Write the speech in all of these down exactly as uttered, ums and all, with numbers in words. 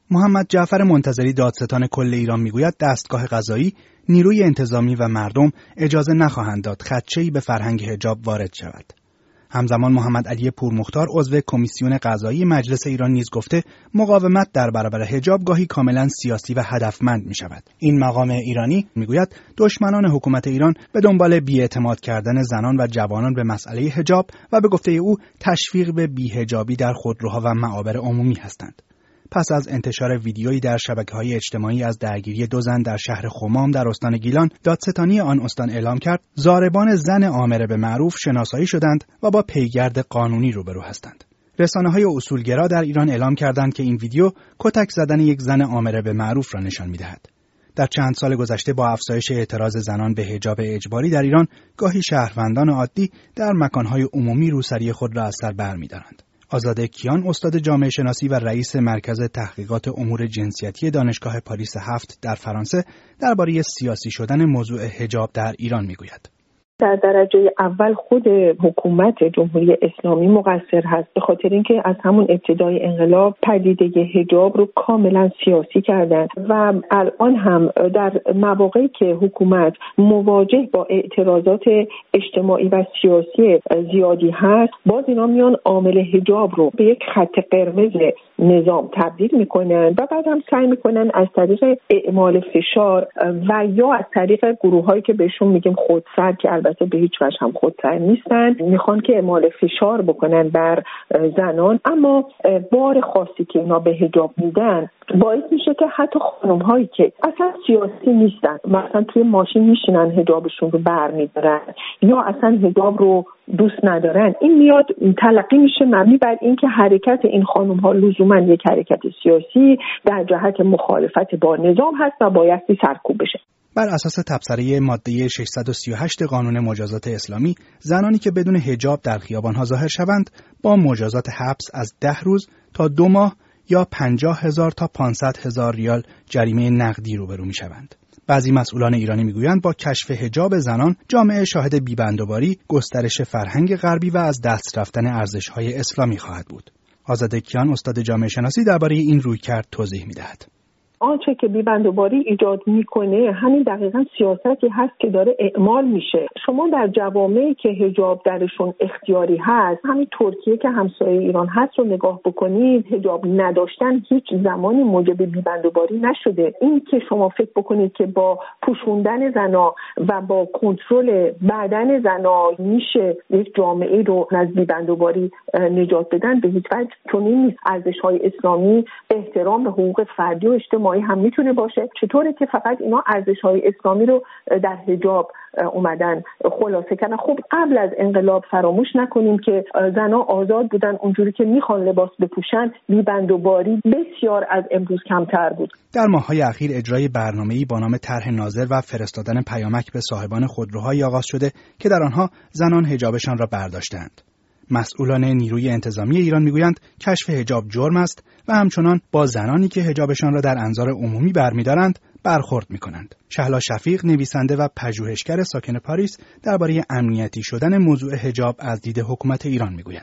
محمد جعفر منتظری دادستان کل ایران میگوید دستگاه قضایی، نیروی انتظامی و مردم اجازه نخواهند داد خدشه‌ای به فرهنگ حجاب وارد شود. همزمان محمد علی پورمختار عضو کمیسیون قضایی مجلس ایران نیز گفته مقاومت در برابر حجاب گاهی کاملا سیاسی و هدفمند می شود. این مقام ایرانی میگوید دشمنان حکومت ایران به دنبال بی‌اعتماد کردن زنان و جوانان به مسئله حجاب و به گفته او تشویق به بی‌حجابی در خودروها و معابر عمومی هستند. پس از انتشار ویدیویی در شبکه‌های اجتماعی از درگیری دو زن در شهر خمام در استان گیلان، دادستانی آن استان اعلام کرد ضاربان زن آمره به معروف شناسایی شدند و با پیگرد قانونی روبرو هستند. رسانه‌های اصولگرا در ایران اعلام کردند که این ویدیو کتک زدن یک زن آمره به معروف را نشان می‌دهد. در چند سال گذشته با افزایش اعتراض زنان به حجاب اجباری در ایران، گاهی شهروندان عادی در مکان‌های عمومی روسری خود را از سر برمی‌دارند. آزاده کیان استاد جامعه شناسی و رئیس مرکز تحقیقات امور جنسیتی دانشگاه پاریس هفت در فرانسه درباره سیاسی شدن موضوع حجاب در ایران میگوید. در درجه اول خود حکومت جمهوری اسلامی مقصر هست، به خاطر اینکه از همون ابتدای انقلاب پدیده حجاب رو کاملا سیاسی کردن و الان هم در مواقعی که حکومت مواجه با اعتراضات اجتماعی و سیاسی زیادی هست، باز اینا میان عامل حجاب رو به یک خط قرمز نظام تبدیل میکنن و بعد هم سعی میکنن از طریق اعمال فشار و یا از طریق گروهایی که بهشون میگیم خودسر که البته به هیچ وجه هم خودسر نیستن، میخوان که اعمال فشار بکنن بر زنان، اما بار خاصی که اینا به حجاب میدن باعث میشه که حتی خانم هایی که اصلا سیاسی نیستن، مثلا توی ماشین میشینن حجابشون رو برمیدارن یا اصلا حجاب رو دوست ندارن، این میاد تلقی میشه مبنی بر اینکه حرکت این خانم ها لزوما یک حرکت سیاسی در جهت مخالفت با نظام هست و بایستی سرکوب بشه. بر اساس تبصره ماده ششصد و سی و هشت قانون مجازات اسلامی، زنانی که بدون حجاب در خیابان‌ها ظاهر شوند با مجازات حبس از ده روز تا دو ماه یا پنجاه هزار تا پانصد هزار ریال جریمه نقدی روبرو می‌شوند. بعضی مسئولان ایرانی میگویند با کشف حجاب زنان جامعه شاهد بی‌بندوباری، گسترش فرهنگ غربی و از دست رفتن ارزش‌های اسلامی خواهد بود. آزاده کیان استاد جامعه شناسی درباره این رویکرد توضیح می‌دهد. آنچه که بی‌بندوباری ایجاد میکنه همین دقیقاً سیاستی هست که داره اعمال میشه. شما در جوامعی که حجاب درشون اختیاری هست، همین ترکیه که همسایه ایران هست رو نگاه بکنید، حجاب نداشتن هیچ زمانی موجب بی‌بندوباری نشده. این که شما فکر بکنید که با پوشوندن زنا و با کنترل بدن زنا میشه یک جامعه رو از بی‌بندوباری نجات بدن، به هیچ وجه چنین نیست. ارزش‌های اسلامی احترام به حقوق فردی و اجتماعی هم میتونه باشه. چطوره که فقط اینا ارزش‌های اسلامی رو در حجاب اومدن خلاصه کردن؟ خب قبل از انقلاب فراموش نکنیم که زنان آزاد بودن، اونجوری که میخوان لباس بپوشن، بی‌بندوباری بسیار از امروز کمتر بود. در ماه‌های اخیر اجرای برنامه‌ای با نام طرح ناظر و فرستادن پیامک به صاحبان خودروهای آغاز شده که در آنها زنان حجابشان را برداشتند. مسئولان نیروی انتظامی ایران میگویند کشف حجاب جرم است و همچنان با زنانی که حجابشان را در انظار عمومی برمی‌دارند برخورد می‌کنند. شهلا شفیق نویسنده و پژوهشگر ساکن پاریس درباره امنیتی شدن موضوع حجاب از دید حکومت ایران میگوید.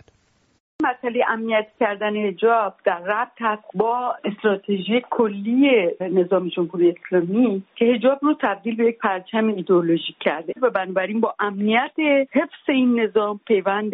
مسئله امنیت کردن حجاب در ربط هست با استراتژی کلی نظام جمهوری اسلامی که حجاب رو تبدیل به یک پرچم ایدئولوژیک کرده و بنابراین با امنیت حفظ این نظام پیوند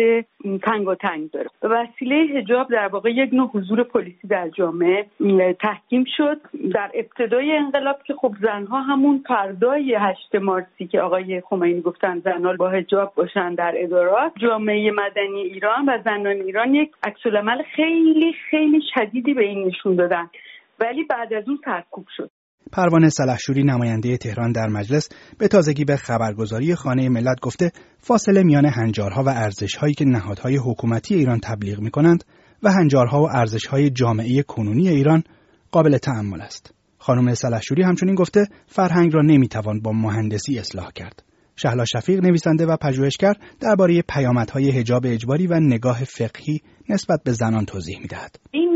تنگاتنگ داره. به وسیله حجاب در واقع یک نوع حضور پلیسی در جامعه تحکیم شد. در ابتدای انقلاب که خب زنها همون فردای هشت مارسی که آقای خمینی گفتن زنها با حجاب باشن در ادارات، جامعه مدنی ایران و زنان ایران یک عکس‌العمل خیلی خیلی شدیدی به این نشون دادن، ولی بعد از اون سرکوب شد. پروانه سلحشوری نماینده تهران در مجلس به تازگی به خبرگزاری خانه ملت گفته فاصله میان هنجارها و ارزش‌هایی که نهادهای حکومتی ایران تبلیغ می‌کنند و هنجارها و ارزش‌های جامعه کنونی ایران قابل تأمل است. خانم سلحشوری همچنین گفته فرهنگ را نمی‌توان با مهندسی اصلاح کرد. شهلا شفیق نویسنده و پژوهشگر درباره پیامدهای حجاب اجباری و نگاه فقهی نسبت به زنان توضیح می‌دهد. این یک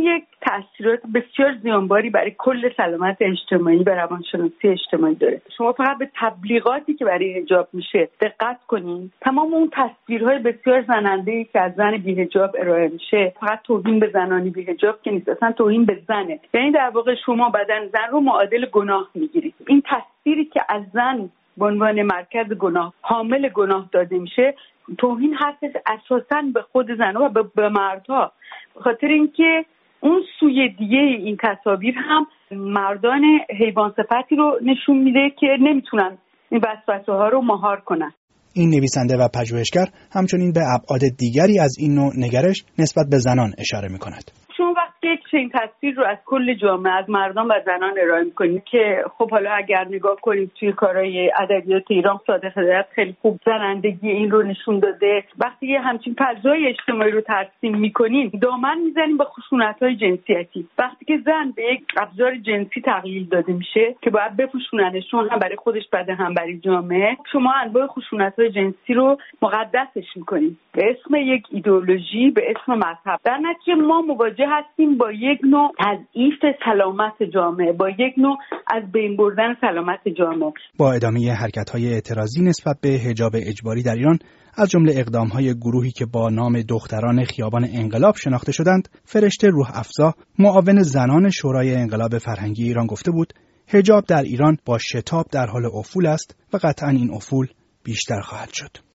تأثیرات بسیار زیانباری برای کل سلامت اجتماعی و روانشناسی اجتماعی داره. شما فقط به تبلیغاتی که برای حجاب میشه دقت کنین، تمام اون تصویرهای بسیار زننده‌ای که از زن بی‌حجاب ارائه میشه فقط توهین به زنانی بی‌حجاب که نیست، اصلا توهین به زنه. یعنی در واقع شما بدن زن رو معادل گناه میگیرید. این تصویری که از زن به عنوان مرکز گناه، حامل گناه داده میشه، توهین هست اساساً به خود زن و به مردها، به خاطر اینکه اون سوی دیگه این تصاویر هم مردان حیوان صفتی رو نشون میده که نمیتونن این وسوسه ها رو مهار کنن. این نویسنده و پژوهشگر همچنین به ابعاد دیگری از این نوع نگرش نسبت به زنان اشاره میکند. شما وقتی یک چنین تصویر رو از کل جامعه، از مردان و زنان ارائه می‌کنید که خب حالا اگر نگاه کنید توی کارهای ادبیات ایران، صادق هدایت خیلی خوب زنندگی این رو نشون داده. وقتی یه همچین فضای اجتماعی رو ترسیم می‌کنین، دامن می‌زنیم به خشونت‌های جنسیتی. وقتی که زن به یک ابزار جنسی تقلیل داده میشه که باید بپوشوننش، چون هم برای خودش بده هم برای جامعه، شما انواع خشونت‌های جنسی رو مقدسش می‌کنید به اسم یک ایدئولوژی، به اسم مذهب. در نتیجه ما مواجه هستیم با یک نوع تضعیف سلامت جامعه، با یک نوع از بین بردن سلامت جامعه. با ادامه حرکت‌های اعتراضی نسبت به حجاب اجباری در ایران، از جمله اقدام‌های گروهی که با نام دختران خیابان انقلاب شناخته شدند، فرشته روح افزا، معاون زنان شورای انقلاب فرهنگی ایران گفته بود: حجاب در ایران با شتاب در حال افول است و قطعاً این افول بیشتر خواهد شد.